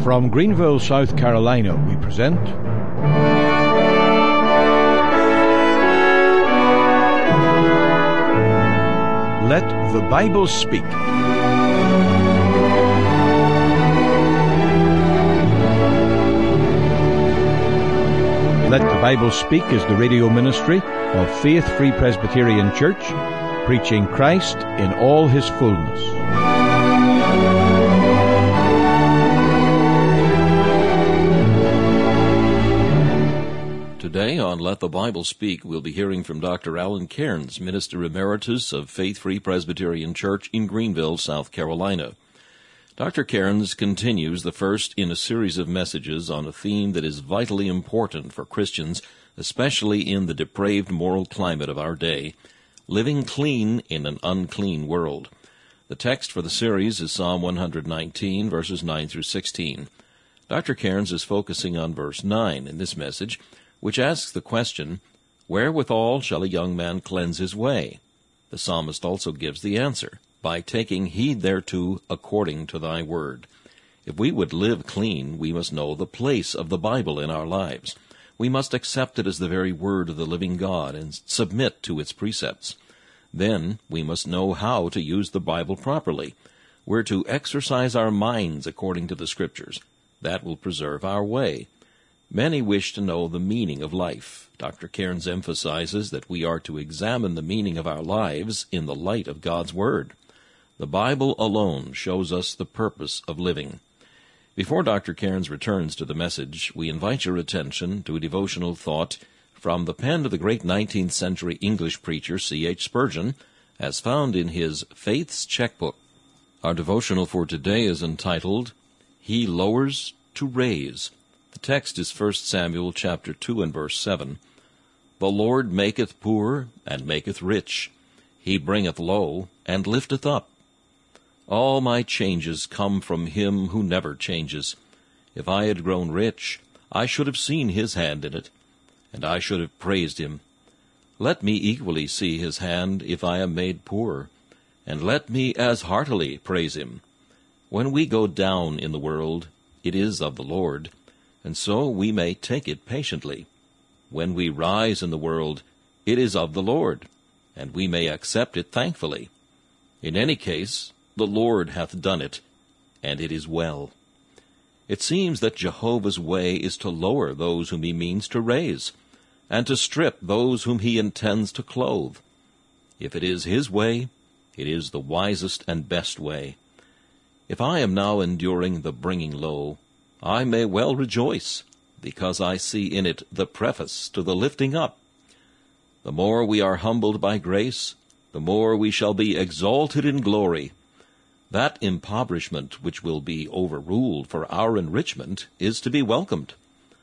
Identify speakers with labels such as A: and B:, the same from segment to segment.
A: From Greenville, South Carolina, we present Let the Bible Speak. Let the Bible Speak is the radio ministry of Faith Free Presbyterian Church, preaching Christ in all his fullness.
B: Today on Let the Bible Speak, we'll be hearing from Dr. Alan Cairns, Minister Emeritus of Faith Free Presbyterian Church in Greenville, South Carolina. Dr. Cairns continues the first in a series of messages on a theme that is vitally important for Christians, especially in the depraved moral climate of our day, living clean in an unclean world. The text for the series is Psalm 119, verses 9 through 16. Dr. Cairns is focusing on verse 9 in this message, which asks the question, "Wherewithal shall a young man cleanse his way?" The psalmist also gives the answer, "By taking heed thereto according to thy word." If we would live clean, we must know the place of the Bible in our lives. We must accept it as the very word of the living God and submit to its precepts. Then we must know how to use the Bible properly. We're to exercise our minds according to the Scriptures. That will preserve our way. Many wish to know the meaning of life. Dr. Cairns emphasizes that we are to examine the meaning of our lives in the light of God's Word. The Bible alone shows us the purpose of living. Before Dr. Cairns returns to the message, we invite your attention to a devotional thought from the pen of the great 19th century English preacher C.H. Spurgeon, as found in his Faith's Checkbook. Our devotional for today is entitled, He Lowers to Raise. The text is 1 Samuel chapter 2 and verse 7. The Lord maketh poor and maketh rich. He bringeth low and lifteth up. All my changes come from him who never changes. If I had grown rich, I should have seen his hand in it, and I should have praised him. Let me equally see his hand if I am made poor, and let me as heartily praise him. When we go down in the world, it is of the Lord, and so we may take it patiently. When we rise in the world, it is of the Lord, and we may accept it thankfully. In any case, the Lord hath done it, and it is well. It seems that Jehovah's way is to lower those whom he means to raise, and to strip those whom he intends to clothe. If it is his way, it is the wisest and best way. If I am now enduring the bringing low, I may well rejoice, because I see in it the preface to the lifting up. The more we are humbled by grace, the more we shall be exalted in glory. That impoverishment which will be overruled for our enrichment is to be welcomed.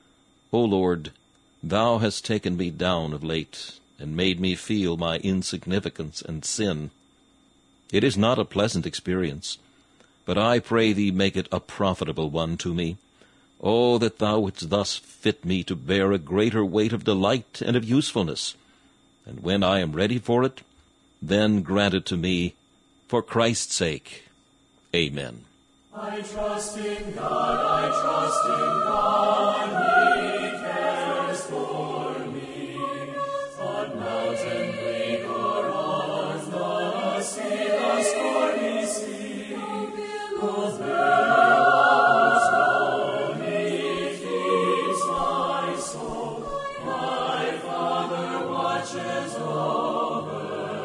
B: O Lord, thou hast taken me down of late, and made me feel my insignificance and sin. It is not a pleasant experience, but I pray thee make it a profitable one to me. Oh, that thou wouldst thus fit me to bear a greater weight of delight and of usefulness. And when I am ready for it, then grant it to me, for Christ's sake. Amen.
C: I trust in God, I trust in God, he cares for me. On mountain peak or on the sea, the stormy sea, both billows roll, he keeps my soul. My Father watches over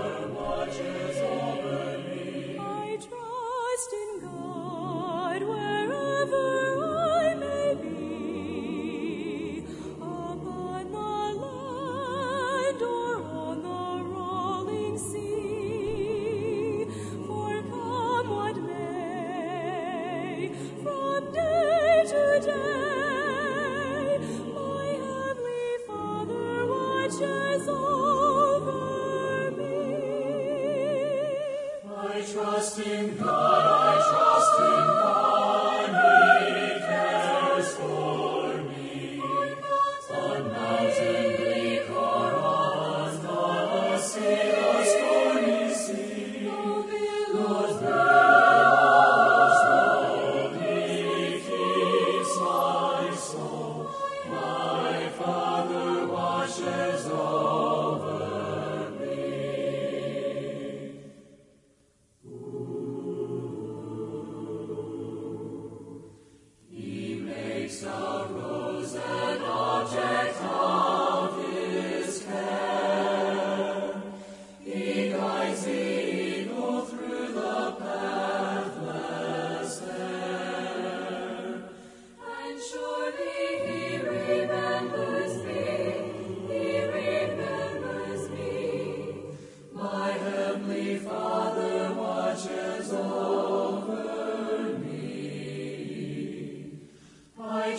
C: me. I trust in God wherever I may be, upon the land or on the rolling sea. For come what may, from day to day, my heavenly Father watches over me. I trust in God, I trust in God, he cares for me. On mountain bleak or on the sea, the stormy sea, those billows roll, he keeps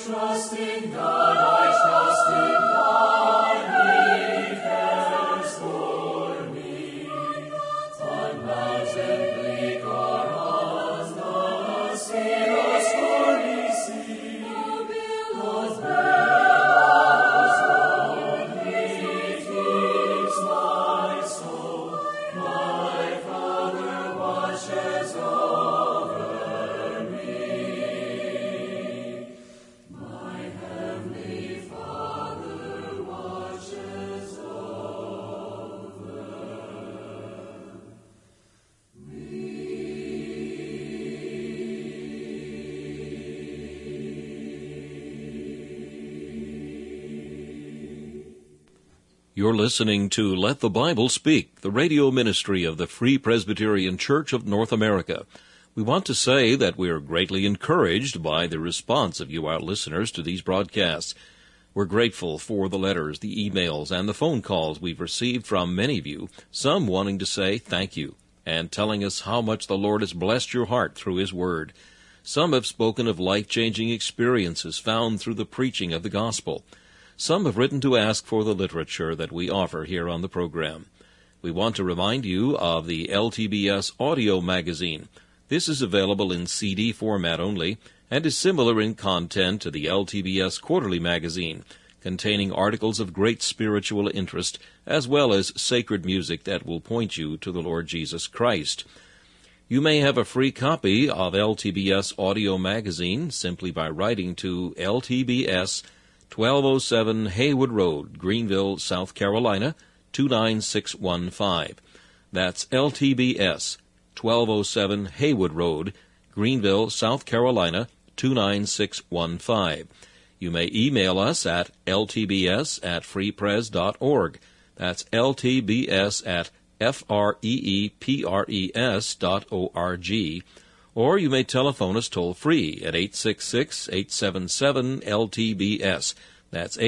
C: trust in God, I trust in God, He cares for me. On mountain bleak or on the sea, the stormy sea, the billows roll, He keeps my soul. My Father watches over me. My Heavenly Father watches over
B: You're listening to Let the Bible Speak, the radio ministry of the Free Presbyterian Church of North America. We want to say that we are greatly encouraged by the response of you, our listeners, to these broadcasts. We're grateful for the letters, the emails, and the phone calls we've received from many of you, some wanting to say thank you, and telling us how much the Lord has blessed your heart through His Word. Some have spoken of life-changing experiences found through the preaching of the gospel. Some have written to ask for the literature that we offer here on the program. We want to remind you of the LTBS audio magazine. This is available in CD format only and is similar in content to the LTBS quarterly magazine, containing articles of great spiritual interest as well as sacred music that will point you to the Lord Jesus Christ. You may have a free copy of LTBS audio magazine simply by writing to LTBS 1207 Haywood Road, Greenville, South Carolina, 29615. That's LTBS, 1207 Haywood Road, Greenville, South Carolina, 29615. You may email us at ltbs@freepres.org. That's ltbs@freepres.org. Or you may telephone us toll-free at 866-877-LTBS. That's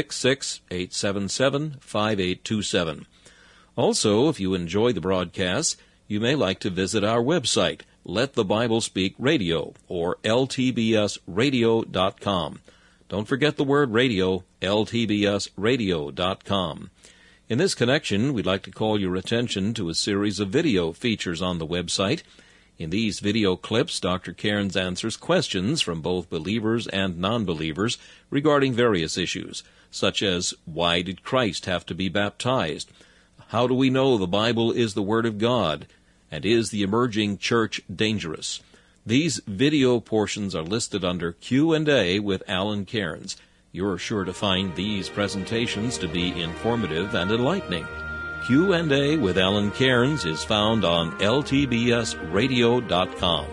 B: 866-877-5827. Also, if you enjoy the broadcasts, you may like to visit our website, Let the Bible Speak Radio, or ltbsradio.com. Don't forget the word radio, ltbsradio.com. In this connection, we'd like to call your attention to a series of video features on the website. In these video clips, Dr. Cairns answers questions from both believers and non-believers regarding various issues, such as, why did Christ have to be baptized? How do we know the Bible is the Word of God? And is the emerging church dangerous? These video portions are listed under Q&A with Alan Cairns. You're sure to find these presentations to be informative and enlightening. Q&A with Alan Cairns is found on ltbsradio.com.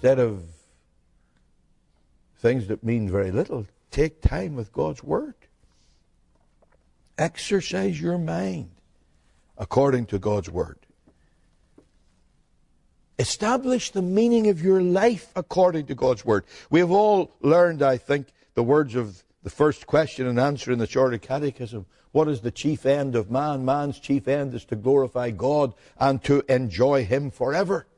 A: instead of things that mean very little, take time with God's Word. Exercise your mind according to God's Word. Establish the meaning of your life according to God's Word. We have all learned, I think, the words of the first question and answer in the Shorter Catechism. What is the chief end of man? Man's chief end is to glorify God and to enjoy Him forever.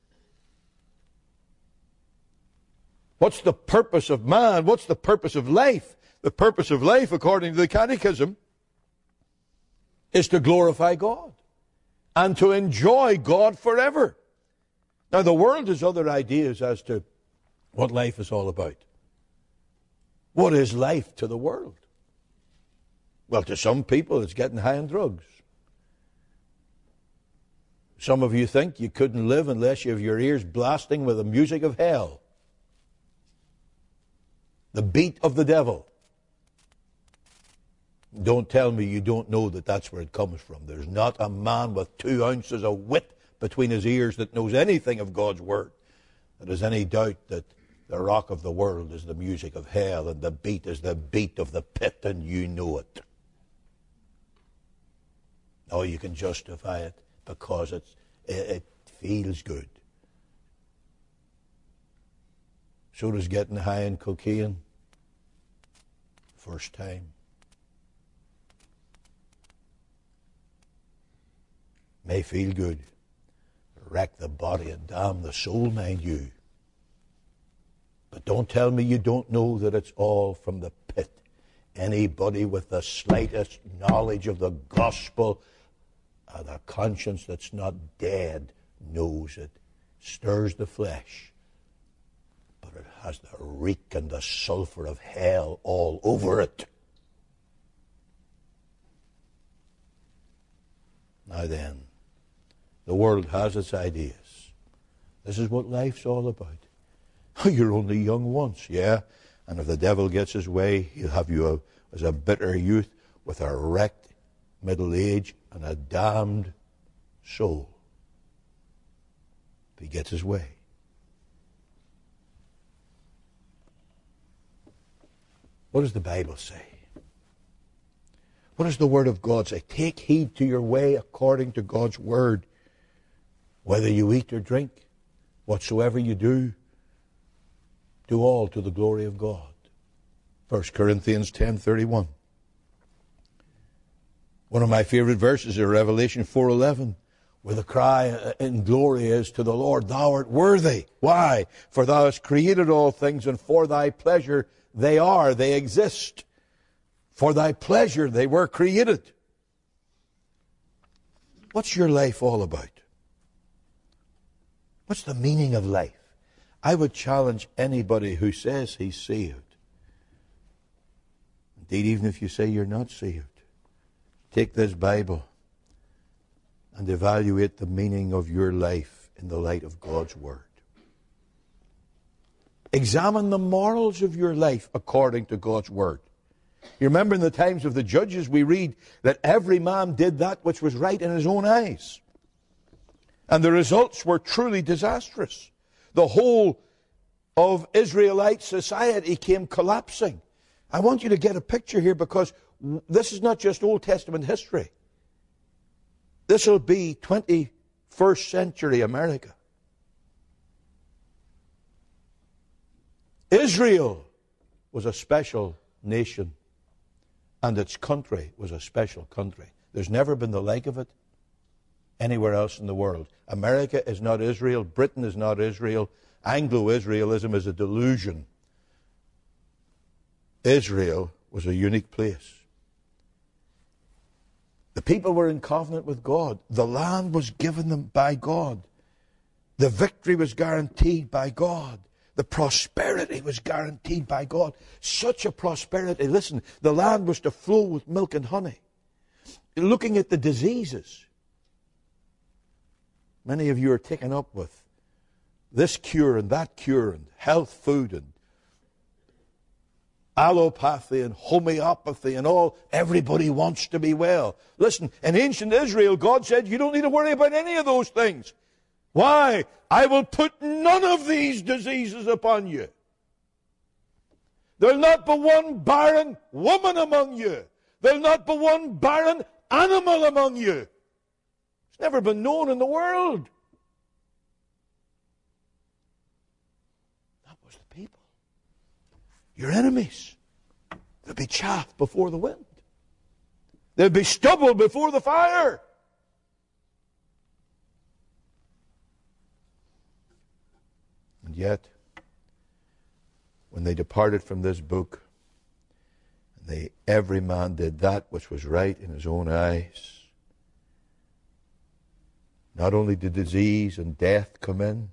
A: What's the purpose of man? What's the purpose of life? The purpose of life, according to the Catechism, is to glorify God and to enjoy God forever. Now, the world has other ideas as to what life is all about. What is life to the world? Well, to some people, it's getting high on drugs. Some of you think you couldn't live unless you have your ears blasting with the music of hell. The beat of the devil. Don't tell me you don't know that that's where it comes from. There's not a man with 2 ounces of wit between his ears that knows anything of God's Word that has any doubt that the rock of the world is the music of hell and the beat is the beat of the pit, and you know it. Oh, you can justify it because it feels good. So does getting high on cocaine. First time. May feel good. Wreck the body and damn the soul, mind you. But don't tell me you don't know that it's all from the pit. Anybody with the slightest knowledge of the gospel and a conscience that's not dead knows it. Stirs the flesh. But it has the reek and the sulphur of hell all over it. Now then, the world has its ideas. This is what life's all about. You're only young once, yeah? And if the devil gets his way, he'll have you as a bitter youth with a wrecked middle age and a damned soul. If he gets his way. What does the Bible say? What does the Word of God say? Take heed to your way according to God's Word. Whether you eat or drink, whatsoever you do all to the glory of God. 1 Corinthians 10:31. One of my favorite verses is Revelation 4:11, where the cry in glory is to the Lord, Thou art worthy. Why? For Thou hast created all things, and for Thy pleasure they exist. For Thy pleasure they were created. What's your life all about? What's the meaning of life? I would challenge anybody who says he's saved. Indeed, even if you say you're not saved, take this Bible and evaluate the meaning of your life in the light of God's Word. Examine the morals of your life according to God's Word. You remember in the times of the judges we read that every man did that which was right in his own eyes. And the results were truly disastrous. The whole of Israelite society came collapsing. I want you to get a picture here because this is not just Old Testament history. This will be 21st century America. Israel was a special nation, and its country was a special country. There's never been the like of it anywhere else in the world. America is not Israel. Britain is not Israel. Anglo-Israelism is a delusion. Israel was a unique place. The people were in covenant with God. The land was given them by God. The victory was guaranteed by God. The prosperity was guaranteed by God. Such a prosperity. Listen, the land was to flow with milk and honey. Looking at the diseases, many of you are taken up with this cure and that cure and health food and allopathy and homeopathy and all. Everybody wants to be well. Listen, in ancient Israel, God said, you don't need to worry about any of those things. Why? I will put none of these diseases upon you. There'll not be one barren woman among you. There'll not be one barren animal among you. It's never been known in the world. That was the people. Your enemies. They'll be chaff before the wind. They'll be stubble before the fire. And yet, when they departed from this book, every man did that which was right in his own eyes. Not only did disease and death come in,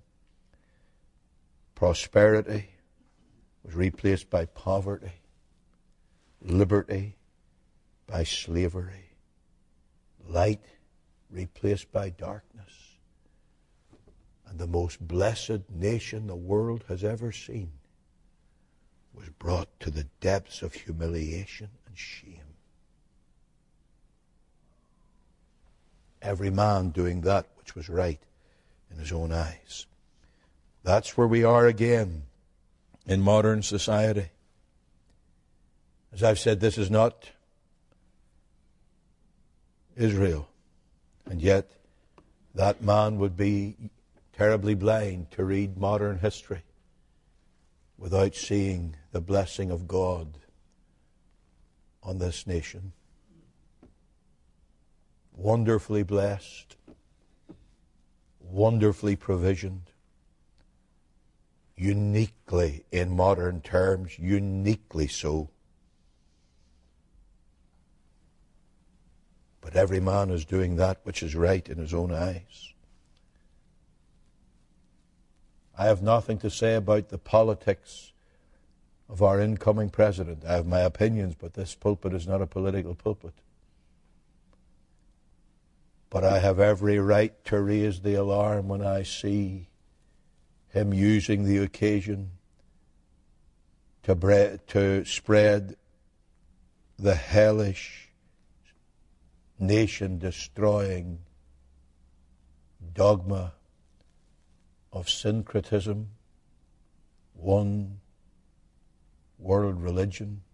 A: prosperity was replaced by poverty, liberty by slavery, light replaced by darkness, and the most blessed nation the world has ever seen was brought to the depths of humiliation and shame. Every man doing that which was right in his own eyes. That's where we are again in modern society. As I've said, this is not Israel. And yet, that man would be terribly blind to read modern history without seeing the blessing of God on this nation. Wonderfully blessed, wonderfully provisioned, uniquely, in modern terms, uniquely so. But every man is doing that which is right in his own eyes. I have nothing to say about the politics of our incoming president. I have my opinions, but this pulpit is not a political pulpit. But I have every right to raise the alarm when I see him using the occasion to spread the hellish, nation-destroying dogma of syncretism, one world religion.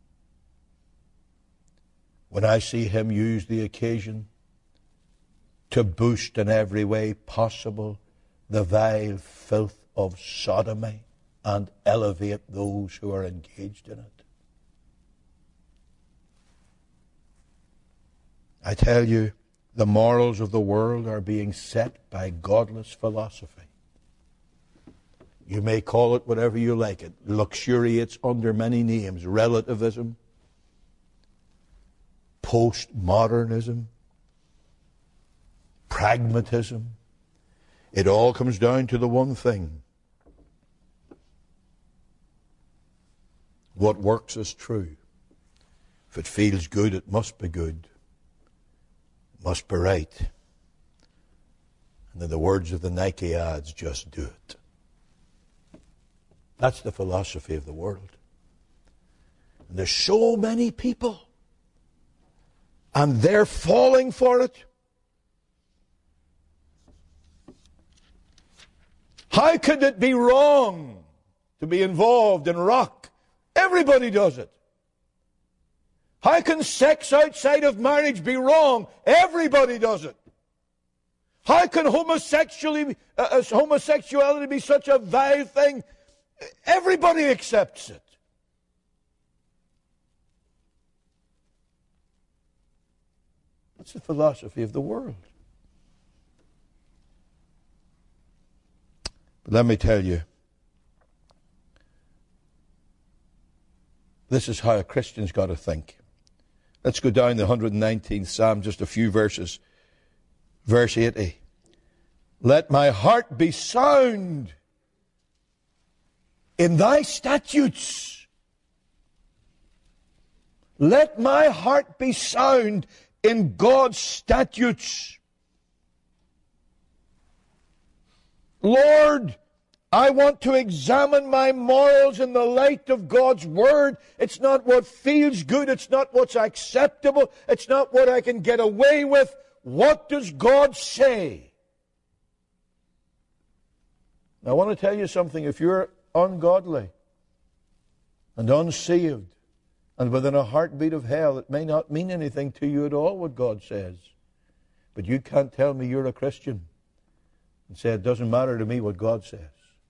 A: When I see him use the occasion to boost in every way possible the vile filth of sodomy and elevate those who are engaged in it, I tell you, the morals of the world are being set by godless philosophy. You may call it whatever you like. It luxuriates under many names. Relativism, postmodernism, pragmatism. It all comes down to the one thing. What works is true. If it feels good, it must be good. It must be right. And in the words of the Nike ads, just do it. That's the philosophy of the world. And there's so many people, and they're falling for it. How could it be wrong to be involved in rock? Everybody does it. How can sex outside of marriage be wrong? Everybody does it. How can homosexuality be such a vile thing? Everybody accepts it. That's the philosophy of the world. But let me tell you, this is how a Christian's got to think. Let's go down the 119th Psalm, just a few verses. Verse 80. Let my heart be sound in thy statutes. Let my heart be sound in God's statutes. Lord, I want to examine my morals in the light of God's Word. It's not what feels good. It's not what's acceptable. It's not what I can get away with. What does God say? I want to tell you something. If you're ungodly and unsaved and within a heartbeat of hell, it may not mean anything to you at all what God says. But you can't tell me you're a Christian and say it doesn't matter to me what God says.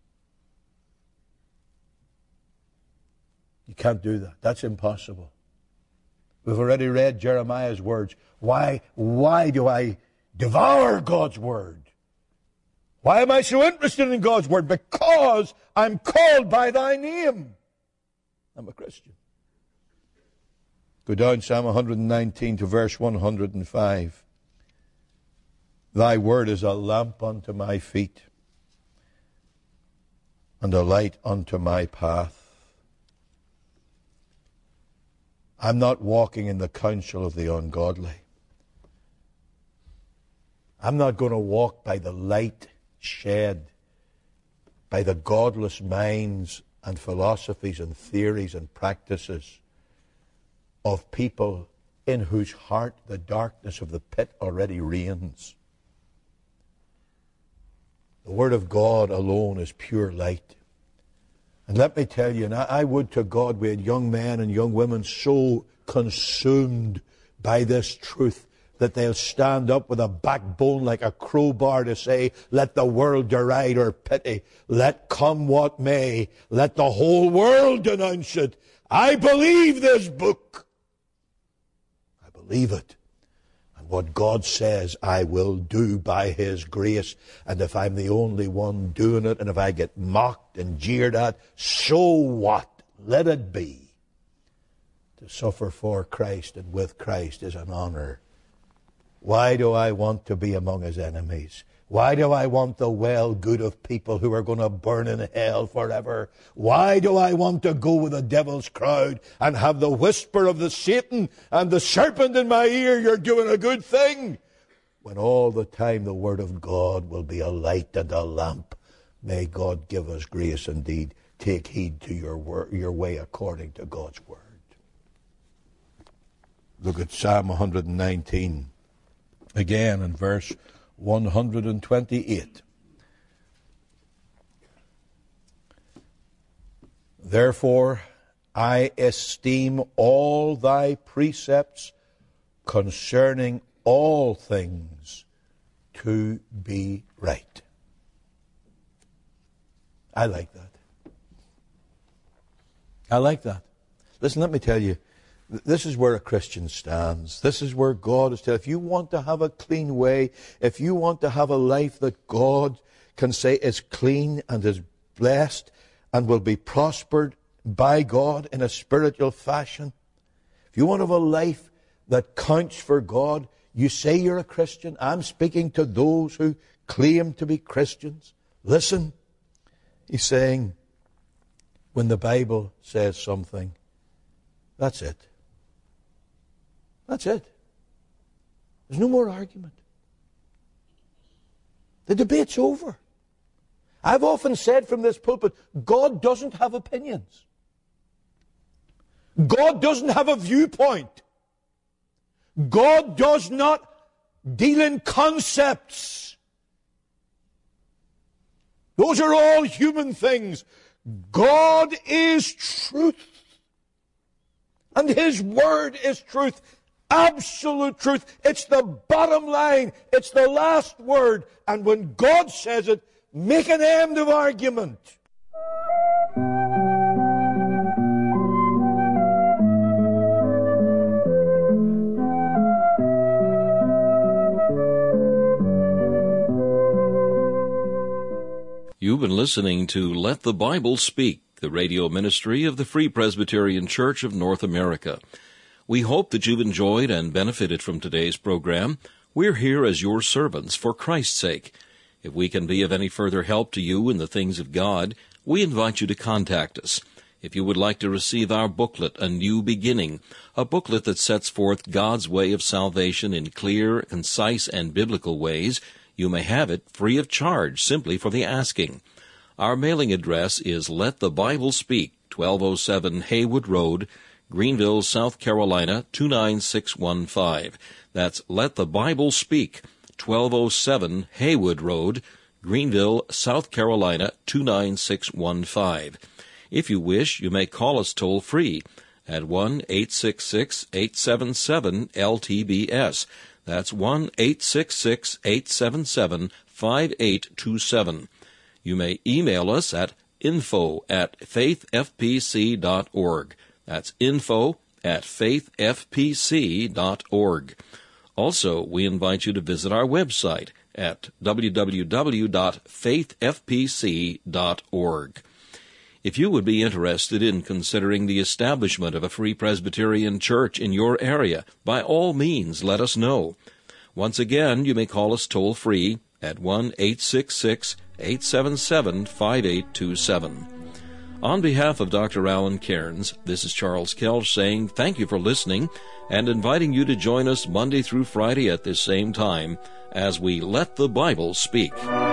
A: You can't do that. That's impossible. We've already read Jeremiah's words. Why do I devour God's word? Why am I so interested in God's word? Because I'm called by thy name. I'm a Christian. Go down Psalm 119 to verse 105. Thy word is a lamp unto my feet and a light unto my path. I'm not walking in the counsel of the ungodly. I'm not going to walk by the light shed by the godless minds and philosophies and theories and practices of people in whose heart the darkness of the pit already reigns. The Word of God alone is pure light. And let me tell you, and I would to God we had young men and young women so consumed by this truth that they'll stand up with a backbone like a crowbar to say, let the world deride or pity. Let come what may. Let the whole world denounce it. I believe this book. I believe it. And what God says I will do by His grace. And if I'm the only one doing it, and if I get mocked and jeered at, so what? Let it be. To suffer for Christ and with Christ is an honor. Why do I want to be among His enemies? Why do I want the well-good of people who are going to burn in hell forever? Why do I want to go with the devil's crowd and have the whisper of the Satan and the serpent in my ear, you're doing a good thing, when all the time the Word of God will be a light and a lamp? May God give us grace indeed. Take heed to your way according to God's Word. Look at Psalm 119. Again in verse 128. Therefore I esteem all thy precepts concerning all things to be right. I like that. I like that. Listen, let me tell you, this is where a Christian stands. This is where God is telling. If you want to have a clean way, if you want to have a life that God can say is clean and is blessed and will be prospered by God in a spiritual fashion, if you want to have a life that counts for God, you say you're a Christian. I'm speaking to those who claim to be Christians. Listen, he's saying, when the Bible says something, that's it. That's it. There's no more argument. The debate's over. I've often said from this pulpit, God doesn't have opinions. God doesn't have a viewpoint. God does not deal in concepts. Those are all human things. God is truth. And His Word is truth. Absolute truth. It's the bottom line. It's the last word. And when God says it, make an end of argument.
B: You've been listening to Let the Bible Speak, the radio ministry of the Free Presbyterian Church of North America. We hope that you've enjoyed and benefited from today's program. We're here as your servants for Christ's sake. If we can be of any further help to you in the things of God, we invite you to contact us. If you would like to receive our booklet, A New Beginning, a booklet that sets forth God's way of salvation in clear, concise, and biblical ways, you may have it free of charge simply for the asking. Our mailing address is Let the Bible Speak, 1207 Haywood Road, Greenville, South Carolina, 29615. That's Let the Bible Speak, 1207 Haywood Road, Greenville, South Carolina 29615. If you wish, you may call us toll-free at 1-866-877-LTBS. That's 1-866-877-5827. You may email us at info@faithfpc.org. That's info@faithfpc.org. Also, we invite you to visit our website at www.faithfpc.org. If you would be interested in considering the establishment of a Free Presbyterian Church in your area, by all means let us know. Once again, you may call us toll-free at 1-866-877-5827. On behalf of Dr. Alan Cairns, this is Charles Kelch saying thank you for listening and inviting you to join us Monday through Friday at this same time as we let the Bible speak.